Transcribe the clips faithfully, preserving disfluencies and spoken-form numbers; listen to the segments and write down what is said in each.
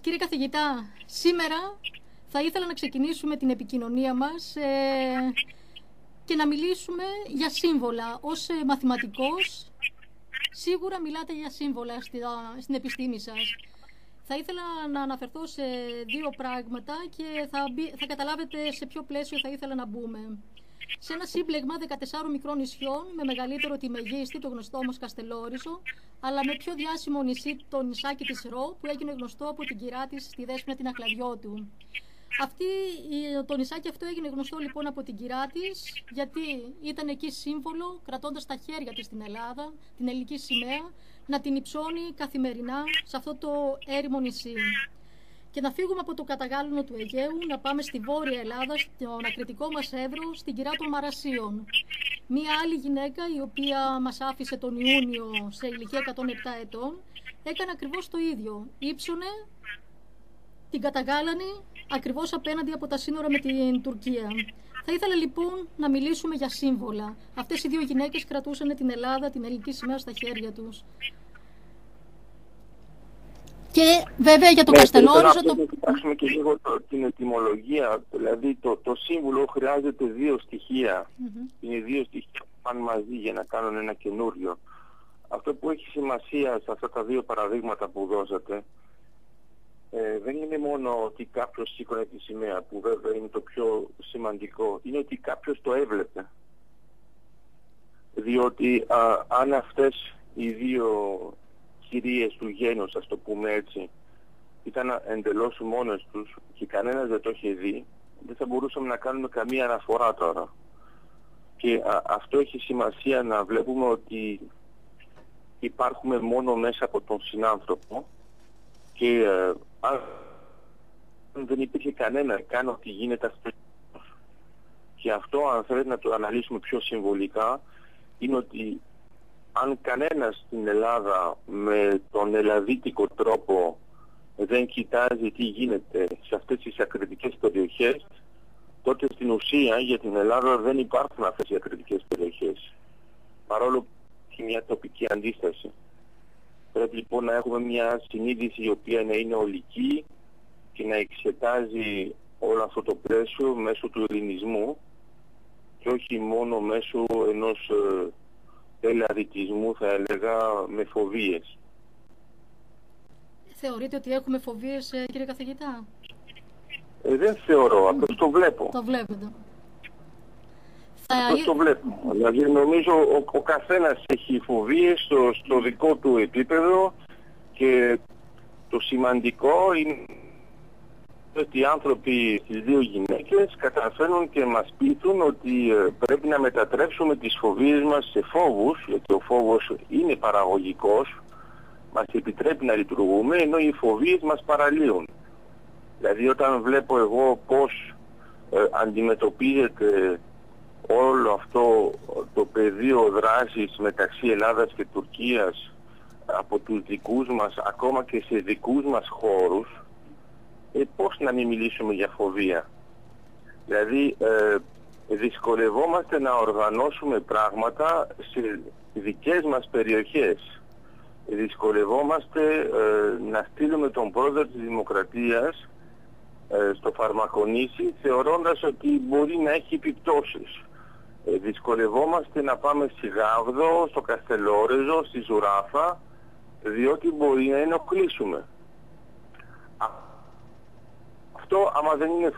Κύριε καθηγητά, σήμερα θα ήθελα να ξεκινήσουμε την επικοινωνία μας ε, και να μιλήσουμε για σύμβολα. Ως ε, μαθηματικός, σίγουρα μιλάτε για σύμβολα στη, στην επιστήμη σας. Θα ήθελα να αναφερθώ σε δύο πράγματα και θα, μπει, θα καταλάβετε σε ποιο πλαίσιο θα ήθελα να μπούμε. Σε ένα σύμπλεγμα δεκατεσσάρων μικρών νησιών, με μεγαλύτερο τη Μεγίστη, το γνωστό όμως Καστελόριζο, αλλά με πιο διάσημο νησί το νησάκι της Ρο, που έγινε γνωστό από την κυρά της στη Δέσποινα την Ακλαριώτου. Αυτή, το νησάκι αυτό έγινε γνωστό λοιπόν από την κυρά της, γιατί ήταν εκεί σύμβολο, κρατώντας στα χέρια της την Ελλάδα, την ελληνική σημαία, να την υψώνει καθημερινά σε αυτό το έρημο νησί. Και να φύγουμε από το καταγάλωνο του Αιγαίου, να πάμε στη Βόρεια Ελλάδα, στον ακριτικό μας Εύρο, στην κυρά των Μαρασίων. Μία άλλη γυναίκα, η οποία μας άφησε τον Ιούνιο σε ηλικία εκατόν επτά ετών, έκανε ακριβώς το ίδιο. Ήψωνε την καταγάλανη ακριβώς απέναντι από τα σύνορα με την Τουρκία. Θα ήθελα λοιπόν να μιλήσουμε για σύμβολα. Αυτές οι δύο γυναίκες κρατούσαν την Ελλάδα, την ελληνική σημαία στα χέρια τους. Και βέβαια για το ναι, Καστελόριζο... Το... Να κοιτάξουμε και λίγο το, την ετυμολογία. Δηλαδή το, το σύμβολο χρειάζεται δύο στοιχεία. Mm-hmm. Είναι δύο στοιχεία που πάνε μαζί για να κάνουν ένα καινούριο. Αυτό που έχει σημασία σε αυτά τα δύο παραδείγματα που δώσατε, ε, δεν είναι μόνο ότι κάποιος σήκωνε τη σημαία, που βέβαια είναι το πιο σημαντικό, είναι ότι κάποιος το έβλεπε. Διότι α, αν αυτές οι δύο κυρίες του γένους, ας το πούμε έτσι, ήταν εντελώς μόνες τους και κανένας δεν το είχε δει, δεν θα μπορούσαμε να κάνουμε καμία αναφορά τώρα. Και α, αυτό έχει σημασία, να βλέπουμε ότι υπάρχουμε μόνο μέσα από τον συνάνθρωπο και α, αν δεν υπήρχε κανένα καν ότι γίνεται αυτό. Και αυτό, αν θέλετε να το αναλύσουμε πιο συμβολικά, είναι ότι αν κανένας στην Ελλάδα με τον ελλαδίτικο τρόπο δεν κοιτάζει τι γίνεται σε αυτές τις ακριτικές περιοχές, τότε στην ουσία για την Ελλάδα δεν υπάρχουν αυτές οι ακριτικές περιοχές, παρόλο που έχει μια τοπική αντίσταση. Πρέπει λοιπόν να έχουμε μια συνείδηση η οποία να είναι ολική και να εξετάζει όλο αυτό το πλαίσιο μέσω του ελληνισμού και όχι μόνο μέσω ενός ελλαδιτισμού, θα έλεγα, με φοβίες. Θεωρείτε ότι έχουμε φοβίες, κύριε καθηγητά? Ε, δεν θεωρώ, απλώς το βλέπω. Το βλέπετε. Απλώς το βλέπω. Δηλαδή νομίζω ο, ο καθένας έχει φοβίες στο, στο δικό του επίπεδο και το σημαντικό είναι ότι οι άνθρωποι, τις δύο γυναίκες, καταφέρνουν και μας πείθουν ότι ε, πρέπει να μετατρέψουμε τις φοβίες μας σε φόβους, γιατί ο φόβος είναι παραγωγικός, μας επιτρέπει να λειτουργούμε, ενώ οι φοβίες μας παραλύουν. Δηλαδή όταν βλέπω εγώ πώς ε, αντιμετωπίζεται όλο αυτό το πεδίο δράσης μεταξύ Ελλάδας και Τουρκίας από τους δικούς μας, ακόμα και σε δικούς μας χώρους, Ε, πώς να μην μιλήσουμε για φοβία? Δηλαδή ε, δυσκολευόμαστε να οργανώσουμε πράγματα σε δικές μας περιοχές. Δυσκολευόμαστε ε, να στείλουμε τον πρόεδρο της Δημοκρατίας ε, στο Φαρμακονήσι, θεωρώντας ότι μπορεί να έχει επιπτώσεις. Ε, δυσκολευόμαστε να πάμε στη Γάβδο, στο Καστελόριζο, στη Ζουράφα, διότι μπορεί να ενοχλήσουμε. Αυτό άμα δεν είναι...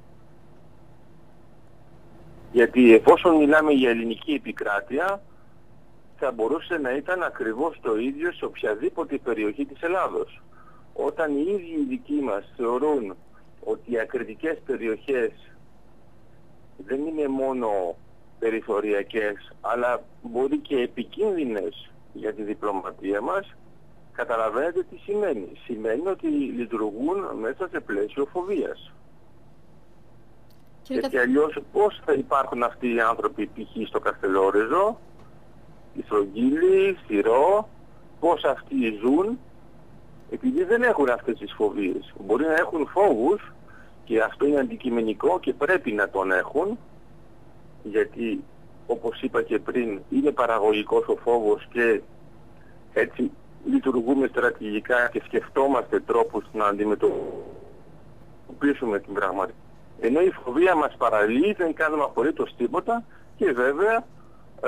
Γιατί εφόσον μιλάμε για ελληνική επικράτεια, θα μπορούσε να ήταν ακριβώς το ίδιο σε οποιαδήποτε περιοχή της Ελλάδος. Όταν οι ίδιοι οι δικοί μας θεωρούν ότι οι ακριτικές περιοχές δεν είναι μόνο περιθωριακές, αλλά μπορεί και επικίνδυνες για τη διπλωματία μας, καταλαβαίνετε τι σημαίνει. Σημαίνει ότι λειτουργούν μέσα σε πλαίσιο φοβίας. Κύριε Γιατί αλλιώς πώς θα υπάρχουν αυτοί οι άνθρωποι π.χ. στο Καστελόριζο, στη Στρογγύλη, στη Ρο, πώς αυτοί ζουν, επειδή δεν έχουν αυτές τις φοβίες. Μπορεί να έχουν φόβους και αυτό είναι αντικειμενικό και πρέπει να τον έχουν, γιατί όπως είπα και πριν είναι παραγωγικός ο φόβος και έτσι λειτουργούμε στρατηγικά και σκεφτόμαστε τρόπους να αντιμετωπίσουμε την πραγματικότητα. Ενώ η φοβία μας παραλύει, δεν κάνουμε απολύτως τίποτα και βέβαια ε,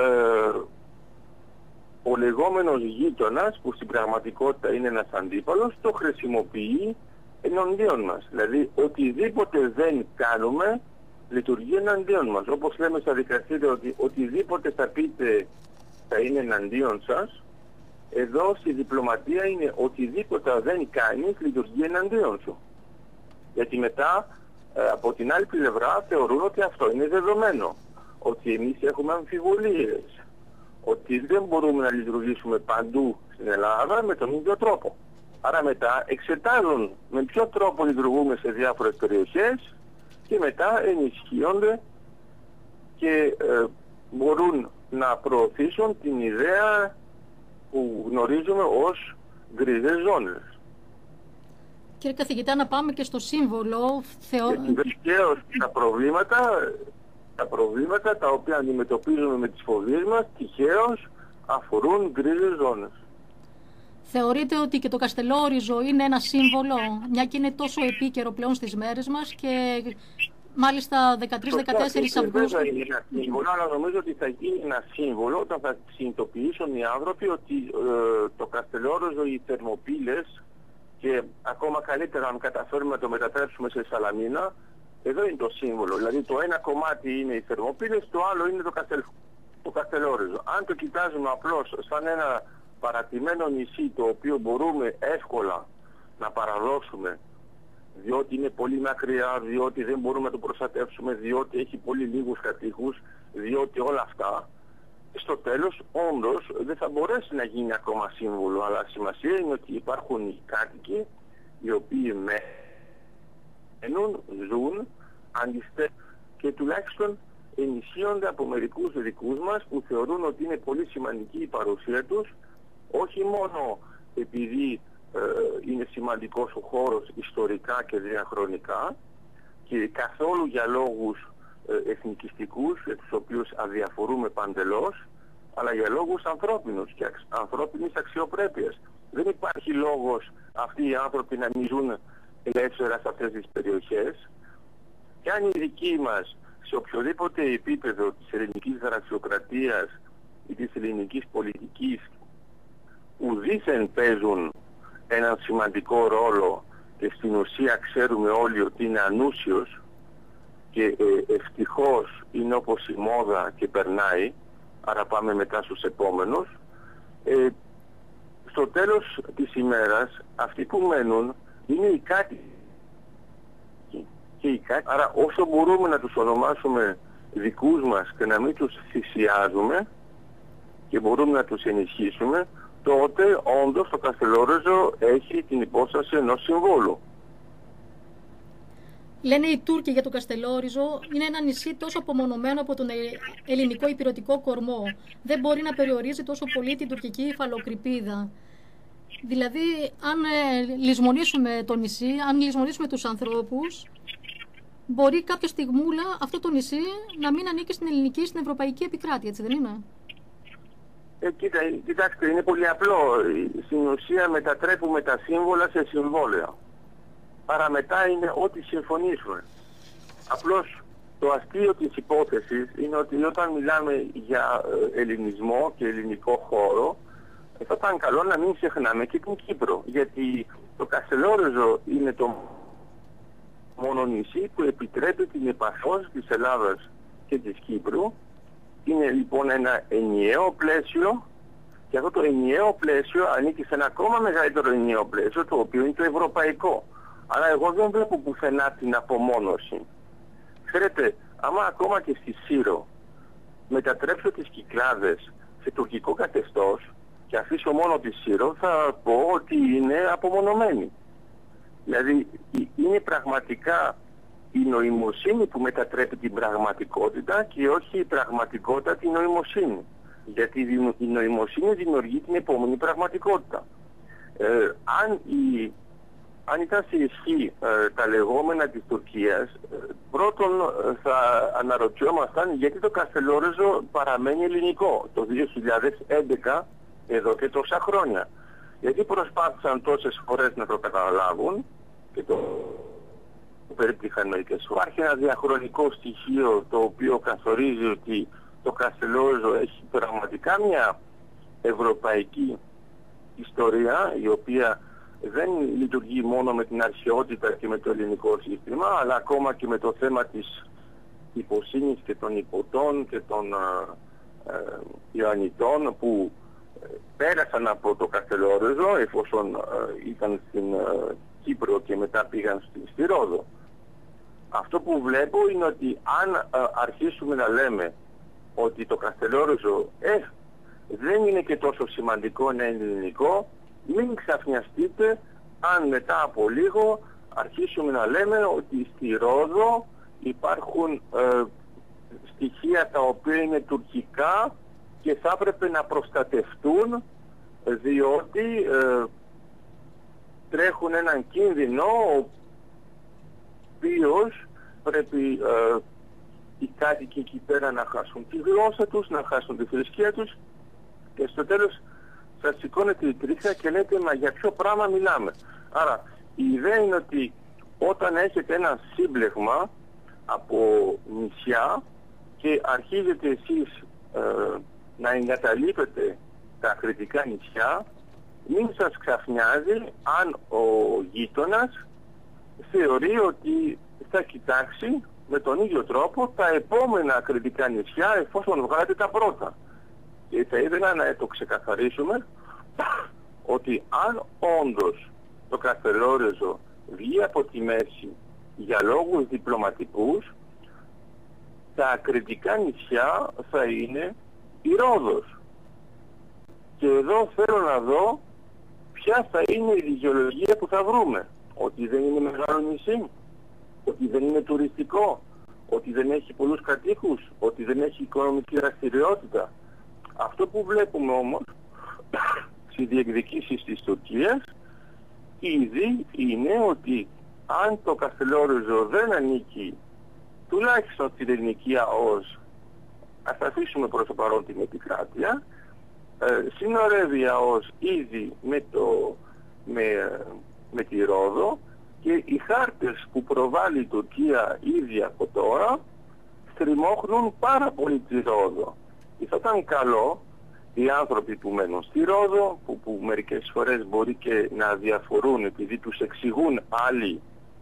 ο λεγόμενος γείτονας, που στην πραγματικότητα είναι ένας αντίπαλος, το χρησιμοποιεί εναντίον μας. Δηλαδή οτιδήποτε δεν κάνουμε λειτουργεί εναντίον μας. Όπως λέμε στα δικαστήρια ότι οτιδήποτε θα πείτε θα είναι εναντίον σας, εδώ στη διπλωματία είναι οτιδήποτε δεν κάνεις λειτουργεί εναντίον σου. Γιατί μετά ε, από την άλλη πλευρά θεωρούν ότι αυτό είναι δεδομένο. Ότι εμείς έχουμε αμφιβολίες. Ότι δεν μπορούμε να λειτουργήσουμε παντού στην Ελλάδα με τον ίδιο τρόπο. Άρα μετά εξετάζουν με ποιο τρόπο λειτουργούμε σε διάφορες περιοχές και μετά ενισχύονται και ε, μπορούν να προωθήσουν την ιδέα που γνωρίζουμε ως γκρίζες ζώνες. Κύριε καθηγητά, να πάμε και στο σύμβολο. Θεω... Βεβαίως τα προβλήματα, τα προβλήματα τα οποία αντιμετωπίζουμε με τις φοβίες μας τυχαίως αφορούν γκρίζες ζώνες. Θεωρείτε ότι και το Καστελόριζο είναι ένα σύμβολο, μια και είναι τόσο επίκαιρο πλέον στις μέρες μας και μάλιστα δεκατρείς με δεκατέσσερις Αυγούστου. Βέβαια είναι ένα σύμβολο, αλλά νομίζω ότι θα γίνει ένα σύμβολο όταν θα συνειδητοποιήσουν οι άνθρωποι ότι ε, το Καστελόριζο, οι Θερμοπύλες και ακόμα καλύτερα αν καταφέρουμε να το μετατρέψουμε σε Σαλαμίνα, εδώ είναι το σύμβολο. Δηλαδή το ένα κομμάτι είναι οι Θερμοπύλες, το άλλο είναι το, Καστελ, το Καστελόριζο. Αν το κοιτάζουμε απλώς σαν ένα παρατημένο νησί το οποίο μπορούμε εύκολα να παραδώσουμε, διότι είναι πολύ μακριά, διότι δεν μπορούμε να το προστατεύσουμε, διότι έχει πολύ λίγους κατοίκους, διότι όλα αυτά, στο τέλος όντως δεν θα μπορέσει να γίνει ακόμα σύμβολο, αλλά σημασία είναι ότι υπάρχουν οι κάτοικοι οι οποίοι μένουν, ζουν, αντιστέκουν και τουλάχιστον ενισχύονται από μερικούς δικούς μας που θεωρούν ότι είναι πολύ σημαντική η παρουσία τους, όχι μόνο επειδή ε, είναι σημαντικός ο χώρος ιστορικά και διαχρονικά και καθόλου για λόγους ε, εθνικιστικούς, για τους οποίους αδιαφορούμε παντελώς, αλλά για λόγους ανθρώπινους και αξ, ανθρώπινης αξιοπρέπειας. Δεν υπάρχει λόγος αυτοί οι άνθρωποι να μην ζουν ελεύθερα σε αυτές τις περιοχές και αν οι δικοί μας σε οποιοδήποτε επίπεδο της ελληνικής γραφειοκρατίας ή της ελληνικής πολιτικής που δήθεν παίζουν έναν σημαντικό ρόλο και στην ουσία ξέρουμε όλοι ότι είναι ανούσιος και ε, ευτυχώς είναι όπως η μόδα και περνάει, άρα πάμε μετά στους επόμενους, ε, στο τέλος της ημέρας αυτοί που μένουν είναι οι κάτοικοι και οι κάτοικοι. Άρα όσο μπορούμε να τους ονομάσουμε δικούς μας και να μην τους θυσιάζουμε και μπορούμε να τους ενισχύσουμε, τότε όντως το Καστελόριζο έχει την υπόσταση ενός συμβόλου. Λένε οι Τούρκοι για το Καστελόριζο, είναι ένα νησί τόσο απομονωμένο από τον ελληνικό υπηρετικό κορμό. Δεν μπορεί να περιορίζει τόσο πολύ την τουρκική υφαλοκρηπίδα. Δηλαδή, αν ε, λησμονήσουμε το νησί, αν λησμονήσουμε τους ανθρώπους, μπορεί κάποια στιγμούλα αυτό το νησί να μην ανήκει στην ελληνική, στην ευρωπαϊκή επικράτεια, έτσι δεν είναι? Ε, κοίτα, κοιτάξτε, είναι πολύ απλό. Στην ουσία μετατρέπουμε τα σύμβολα σε συμβόλαια. Άρα μετά είναι ό,τι συμφωνήσουμε. Απλώς το αστείο της υπόθεσης είναι ότι όταν μιλάμε για ελληνισμό και ελληνικό χώρο, θα ήταν καλό να μην ξεχνάμε και την Κύπρο. Γιατί το Καστελόριζο είναι το μόνο νησί που επιτρέπει την επαφή της Ελλάδας και της Κύπρου. Είναι λοιπόν ένα ενιαίο πλαίσιο και αυτό το ενιαίο πλαίσιο ανήκει σε ένα ακόμα μεγαλύτερο ενιαίο πλαίσιο, το οποίο είναι το ευρωπαϊκό. Αλλά εγώ δεν βλέπω πουθενά την απομόνωση. Ξέρετε, άμα ακόμα και στη Σύρο μετατρέψω τις Κυκλάδες σε τουρκικό καθεστώς και αφήσω μόνο τη Σύρο, θα πω ότι είναι απομονωμένη. Δηλαδή είναι πραγματικά η νοημοσύνη που μετατρέπει την πραγματικότητα και όχι η πραγματικότητα την νοημοσύνη. Γιατί η νοημοσύνη δημιουργεί την επόμενη πραγματικότητα. Ε, αν, η, αν ήταν σε ισχύ ε, τα λεγόμενα της Τουρκίας, ε, πρώτον ε, θα αναρωτιόμασταν γιατί το Καστελόριζο παραμένει ελληνικό το δύο χιλιάδες έντεκα, εδώ και τόσα χρόνια. Γιατί προσπάθησαν τόσες φορές να το καταλάβουν και το περίπτυχαν μερικές φορές. Υπάρχει ένα διαχρονικό στοιχείο το οποίο καθορίζει ότι το Καστελόριζο έχει πραγματικά μια ευρωπαϊκή ιστορία, η οποία δεν λειτουργεί μόνο με την αρχαιότητα και με το ελληνικό σύστημα, αλλά ακόμα και με το θέμα της υποσύνης και των υποτών και των ε, ε, Ιωαννιτών που ε, πέρασαν από το Καστελόριζο εφόσον ε, ήταν στην ε, Κύπρο και μετά πήγαν στη, στη Ρόδο. Αυτό που βλέπω είναι ότι αν ε, αρχίσουμε να λέμε ότι το Καστελόριζο ε, δεν είναι και τόσο σημαντικό να είναι ελληνικό, μην ξαφνιαστείτε αν μετά από λίγο αρχίσουμε να λέμε ότι στη Ρόδο υπάρχουν ε, στοιχεία τα οποία είναι τουρκικά και θα έπρεπε να προστατευτούν διότι ε, τρέχουν έναν κίνδυνο ο οποίος πρέπει ε, οι κάτοικοι εκεί πέρα να χάσουν τη γλώσσα τους, να χάσουν τη θρησκεία τους και στο τέλος σας σηκώνετε η τρίχα και λέτε μα για ποιο πράγμα μιλάμε. Άρα η ιδέα είναι ότι όταν έχετε ένα σύμπλεγμα από νησιά και αρχίζετε εσείς ε, να εγκαταλείπετε τα κρητικά νησιά, μην σας ξαφνιάζει αν ο γείτονας θεωρεί ότι θα κοιτάξει με τον ίδιο τρόπο τα επόμενα κρητικά νησιά εφόσον βγάλετε τα πρώτα. Και θα ήθελα να το ξεκαθαρίσουμε ότι αν όντως το Καστελόριζο βγει από τη μέση για λόγους διπλωματικούς, τα κρητικά νησιά θα είναι η Ρόδος. Και εδώ θέλω να δω ποια θα είναι η δικαιολογία που θα βρούμε. Ότι δεν είναι μεγάλο νησί, ότι δεν είναι τουριστικό, ότι δεν έχει πολλούς κατοίκους, ότι δεν έχει οικονομική δραστηριότητα. Αυτό που βλέπουμε όμως στις διεκδικήσεις της Τουρκίας ήδη είναι ότι αν το Καστελόριζο δεν ανήκει τουλάχιστον στην ελληνική ΑΟΣ, ας αφήσουμε προς το παρόν την επικράτεια, ε, συνορεύει η ΑΟΣ ήδη με, το, με, με τη Ρόδο και οι χάρτες που προβάλλει η Τουρκία ήδη από τώρα στριμώχνουν πάρα πολύ τη Ρόδο. Και θα ήταν καλό οι άνθρωποι που μένουν στη Ρόδο, που, που μερικές φορές μπορεί και να διαφορούν επειδή τους εξηγούν άλλοι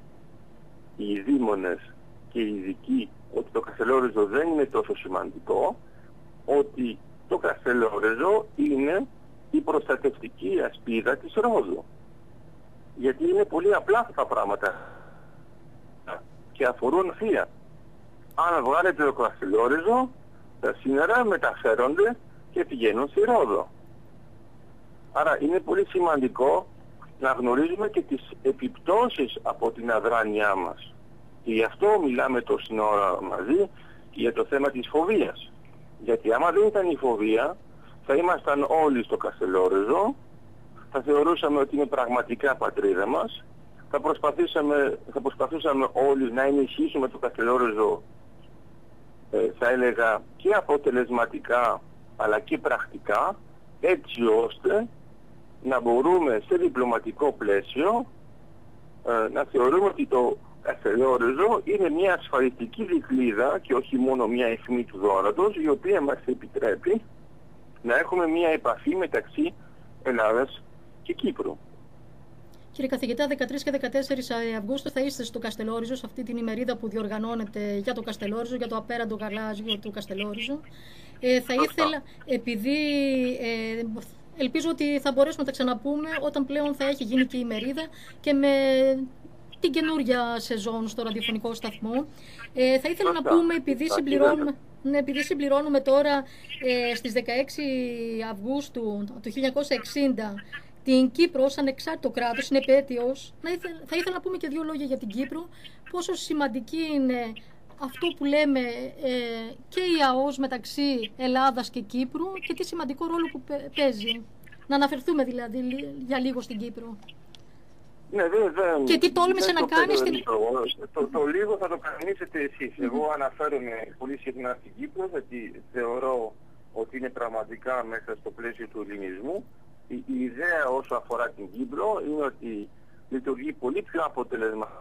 οι δήμονες και οι ειδικοί ότι το Καστελόριζο δεν είναι τόσο σημαντικό, ότι το Καστελόριζο είναι η προστατευτική ασπίδα της Ρόδου. Γιατί είναι πολύ απλά αυτά τα πράγματα και αφορούν θεία. Αν βγάλετε το Καστελόριζο, τα σύνορα μεταφέρονται και πηγαίνουν στη Ρόδο. Άρα είναι πολύ σημαντικό να γνωρίζουμε και τις επιπτώσεις από την αδράνειά μας. Και γι' αυτό μιλάμε τόση ώρα μαζί για το θέμα της φοβίας. Γιατί άμα δεν ήταν η φοβία, θα ήμασταν όλοι στο Καστελόριζο, θα θεωρούσαμε ότι είναι πραγματικά πατρίδα μας, θα προσπαθούσαμε, θα προσπαθούσαμε όλοι να ενισχύσουμε το Καστελόριζο, ε, θα έλεγα και αποτελεσματικά αλλά και πρακτικά, έτσι ώστε να μπορούμε σε διπλωματικό πλαίσιο ε, να θεωρούμε ότι το Καστελόριζο είναι μια ασφαλιστική δικλείδα και όχι μόνο μια αιχμή του δώρατος, η οποία μας επιτρέπει να έχουμε μια επαφή μεταξύ Ελλάδας και Κύπρου. Κύριε καθηγητά, δεκατρείς και δεκατέσσερις Αυγούστου θα είστε στο Καστελόριζο, σε αυτή την ημερίδα που διοργανώνεται για το Καστελόριζο, για το απέραντο γαλάζιο του Καστελόριζο. Ε, θα ήθελα, επειδή ε, ελπίζω ότι θα μπορέσουμε να τα ξαναπούμε όταν πλέον θα έχει γίνει και η ημερίδα και με την καινούργια σεζόν στο ραδιοφωνικό σταθμό. Ε, θα ήθελα να πούμε, επειδή συμπληρώνουμε, ναι, επειδή συμπληρώνουμε τώρα ε, στις δεκαέξι Αυγούστου του χίλια εννιακόσια εξήντα την Κύπρο ως ανεξάρτητο κράτος, είναι επέτειος, θα ήθελα να πούμε και δύο λόγια για την Κύπρο, πόσο σημαντική είναι αυτό που λέμε ε, και η ΑΟΣ μεταξύ Ελλάδας και Κύπρου και τι σημαντικό ρόλο που παίζει. Να αναφερθούμε δηλαδή για λίγο στην Κύπρο. Ναι, δε, δε, και τι τόλμησε να κάνει στην... Το, το λίγο θα το κανονίσετε εσείς. Mm-hmm. Εγώ αναφέρομαι πολύ συχνά στην Κύπρο, γιατί θεωρώ ότι είναι πραγματικά μέσα στο πλαίσιο του ελληνισμού η, η ιδέα όσο αφορά την Κύπρο είναι ότι λειτουργεί πολύ πιο αποτελεσματικά.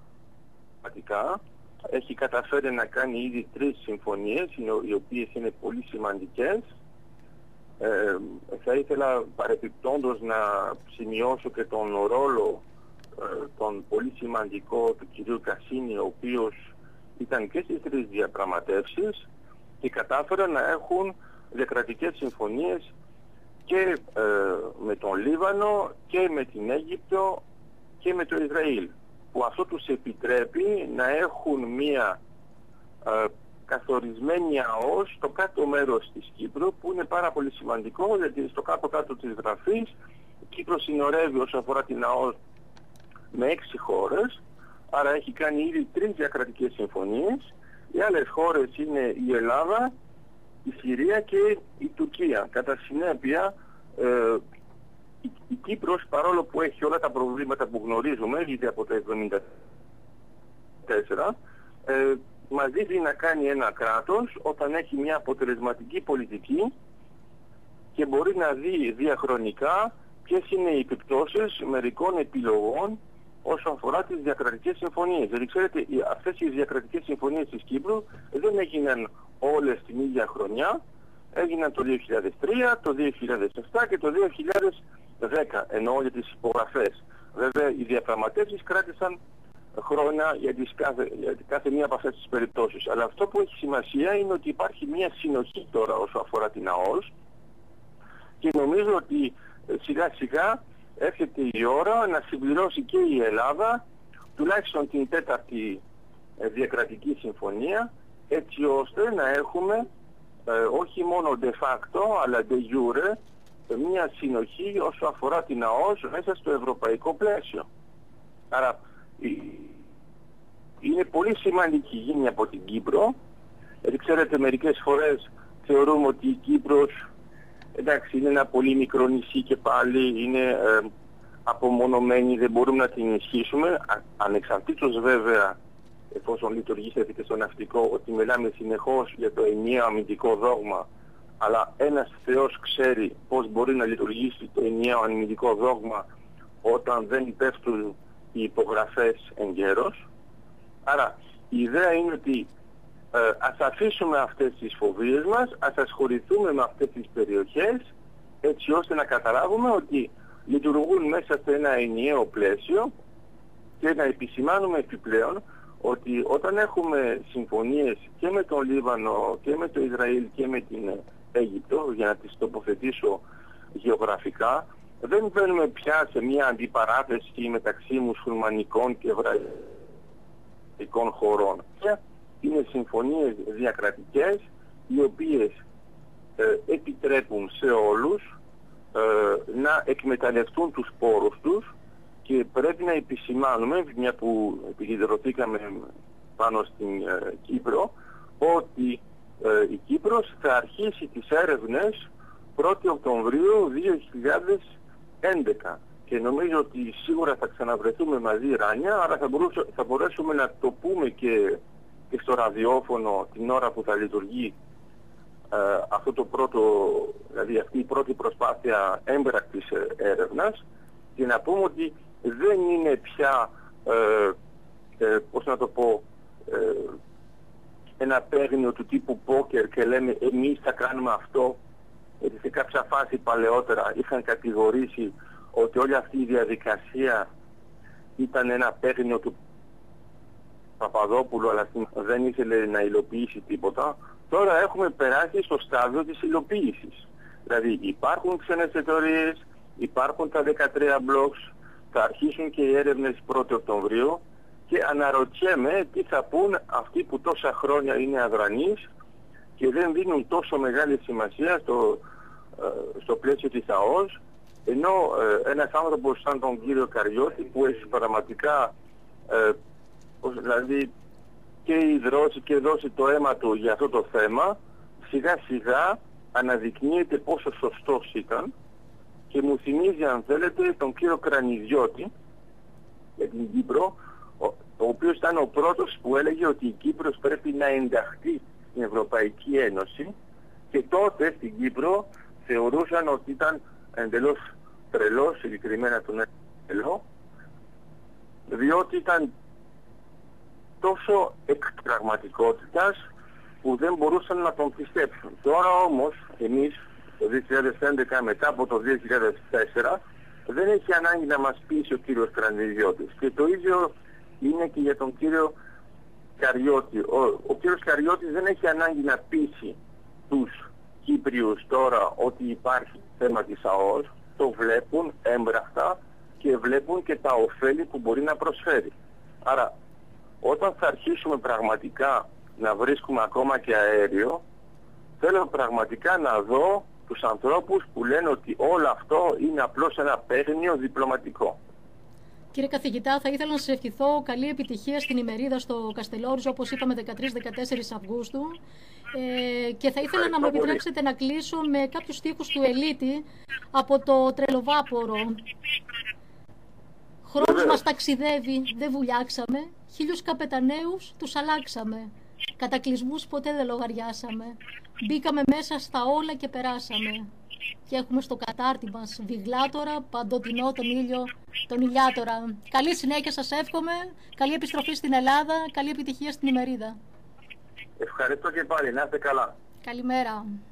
Έχει καταφέρει να κάνει ήδη τρεις συμφωνίες, οι οποίες είναι πολύ σημαντικές. Ε, θα ήθελα παρεπιπτόντως να σημειώσω και τον ρόλο ε, τον πολύ σημαντικό του κυρίου Κασίνη, ο οποίος ήταν και στις τρεις διαπραγματεύσεις και κατάφεραν να έχουν διακρατικές συμφωνίες και ε, με τον Λίβανο και με την Αίγυπτο και με το Ισραήλ, που αυτό τους επιτρέπει να έχουν μία ε, καθορισμένη ΑΟΣ στο κάτω μέρος της Κύπρου, που είναι πάρα πολύ σημαντικό, γιατί στο κάτω-κάτω της γραφής η Κύπρος συνορεύει όσο αφορά την ΑΟΣ με έξι χώρες, άρα έχει κάνει ήδη τρεις διακρατικές συμφωνίες. Οι άλλες χώρες είναι η Ελλάδα, η Συρία και η Τουρκία. Κατά συνέπεια, ε, η, η Κύπρος, παρόλο που έχει όλα τα προβλήματα που γνωρίζουμε ήδη από το εβδομήντα τέσσερα, ε, μας δείχνει να κάνει ένα κράτος όταν έχει μια αποτελεσματική πολιτική και μπορεί να δει διαχρονικά ποιες είναι οι επιπτώσεις μερικών επιλογών όσον αφορά τις διακρατικές συμφωνίες. Δηλαδή, ξέρετε, αυτές οι διακρατικές συμφωνίες της Κύπρου δεν έγιναν όλες την ίδια χρονιά. Έγιναν το δύο χιλιάδες τρία, το δύο χιλιάδες επτά και το δύο χιλιάδες δέκα, εννοώ για τις υπογραφές. Βέβαια, οι διαπραγματεύσεις κράτησαν χρόνια για, τις κάθε, για κάθε μία από αυτές τις περιπτώσεις. Αλλά αυτό που έχει σημασία είναι ότι υπάρχει μια συνοχή τώρα όσο αφορά την ΑΟΣ και νομίζω ότι σιγά σιγά έρχεται η ώρα να συμπληρώσει και η Ελλάδα τουλάχιστον την τέταρτη διακρατική συμφωνία, έτσι ώστε να έχουμε ε, όχι μόνο de facto αλλά de jure μια συνοχή όσο αφορά την ΑΟΣ μέσα στο ευρωπαϊκό πλαίσιο. Άρα είναι πολύ σημαντική γίνει από την Κύπρο, γιατί ξέρετε μερικές φορές θεωρούμε ότι η Κύπρος, εντάξει, είναι ένα πολύ μικρό νησί και πάλι είναι ε, απομονωμένη, δεν μπορούμε να την ενισχύσουμε, α, ανεξαρτήτως βέβαια, εφόσον λειτουργήσετε και στο ναυτικό, ότι μιλάμε συνεχώς για το ενιαίο αμυντικό δόγμα, αλλά ένας Θεός ξέρει πώς μπορεί να λειτουργήσει το ενιαίο αμυντικό δόγμα όταν δεν πέφτουν οι υπογραφές εγκαίρως. Άρα η ιδέα είναι ότι ε, ας αφήσουμε αυτές τις φοβίες μας, ας ασχοληθούμε με αυτές τις περιοχές, έτσι ώστε να καταλάβουμε ότι λειτουργούν μέσα σε ένα ενιαίο πλαίσιο και να επισημάνουμε επιπλέον ότι όταν έχουμε συμφωνίες και με τον Λίβανο και με το Ισραήλ και με την Αίγυπτο, για να τις τοποθετήσω γεωγραφικά, δεν μπαίνουμε πια σε μια αντιπαράθεση μεταξύ μουσουλμανικών και εβραϊκών χωρών. Είναι συμφωνίες διακρατικές οι οποίες ε, επιτρέπουν σε όλους ε, να εκμεταλλευτούν τους πόρους τους και πρέπει να επισημάνουμε, μια που επικεντρωθήκαμε πάνω στην ε, Κύπρο, ότι ε, η Κύπρος θα αρχίσει τις έρευνες πρώτη Οκτωβρίου δύο χιλιάδες έντεκα και νομίζω ότι σίγουρα θα ξαναβρεθούμε μαζί, Ράνια, άρα θα, μπορούσε, θα μπορέσουμε να το πούμε και, και στο ραδιόφωνο την ώρα που θα λειτουργεί ε, αυτό το πρώτο, δηλαδή αυτή η πρώτη προσπάθεια έμπρακτης έρευνας και να πούμε ότι δεν είναι πια ε, ε, πώς να το πω ε, ένα παίγνιο του τύπου πόκερ και λέμε εμείς θα κάνουμε αυτό, γιατί σε κάποια φάση παλαιότερα είχαν κατηγορήσει ότι όλη αυτή η διαδικασία ήταν ένα παίγνιο του Παπαδόπουλου, αλλά δεν ήθελε να υλοποιήσει τίποτα. Τώρα έχουμε περάσει στο στάδιο της υλοποίησης. Δηλαδή υπάρχουν ξένες εταιρείες, υπάρχουν τα δεκατρία blocks, θα αρχίσουν και οι έρευνες πρώτη Οκτωβρίου και αναρωτιέμαι τι θα πούν αυτοί που τόσα χρόνια είναι αδρανείς και δεν δίνουν τόσο μεγάλη σημασία στο, στο πλαίσιο της ΑΟΣ, ενώ ε, ένας άνθρωπος σαν τον κύριο Καριώτη που έχει πραγματικά ε, δηλαδή και ιδρώσει και δώσει το αίμα του για αυτό το θέμα, σιγά σιγά αναδεικνύεται πόσο σωστός ήταν και μου θυμίζει, αν θέλετε, τον κύριο Κρανιδιώτη για την Κύπρο, ο, ο οποίος ήταν ο πρώτος που έλεγε ότι η Κύπρος πρέπει να ενταχθεί στην Ευρωπαϊκή Ένωση και τότε στην Κύπρο θεωρούσαν ότι ήταν εντελώς τρελό, συγκεκριμένα τον τρελό, διότι ήταν τόσο εκ πραγματικότητας που δεν μπορούσαν να τον πιστέψουν. Τώρα όμως, εμείς το δύο χιλιάδες έντεκα, μετά από το δύο χιλιάδες τέσσερα, δεν έχει ανάγκη να μας πείσει ο κύριος Κρανιδιώτης. Και το ίδιο είναι και για τον κύριο Καριώτη. Ο, ο κύριος Καριώτης δεν έχει ανάγκη να πείσει τους Κύπριους τώρα ότι υπάρχει θέμα της ΑΟΣ. Το βλέπουν έμπρακτα και βλέπουν και τα ωφέλη που μπορεί να προσφέρει. Άρα, όταν θα αρχίσουμε πραγματικά να βρίσκουμε ακόμα και αέριο, θέλω πραγματικά να δω τους ανθρώπους που λένε ότι όλο αυτό είναι απλώς ένα παίγνιο διπλωματικό. Κύριε καθηγητά, θα ήθελα να σας ευχηθώ καλή επιτυχία στην ημερίδα στο Καστελόριζο, όπως είπαμε, δεκατρείς με δεκατέσσερις Αυγούστου. Ε, και θα ήθελα Ευχαριστώ να μου επιτρέψετε να κλείσω με κάποιους στίχους του Ελίτη από το Τρελοβάπορο. Χρόνος μας ταξιδεύει, δεν βουλιάξαμε, χίλιους καπεταναίους τους αλλάξαμε. Κατακλυσμούς ποτέ δεν λογαριάσαμε. Μπήκαμε μέσα στα όλα και περάσαμε. Και έχουμε στο κατάρτι μας βιγλάτορα, παντοτινό τον ήλιο, τον ηλιάτορα. Καλή συνέχεια σας εύχομαι, καλή επιστροφή στην Ελλάδα, καλή επιτυχία στην ημερίδα. Ευχαριστώ και πάλι, να είστε καλά. Καλημέρα.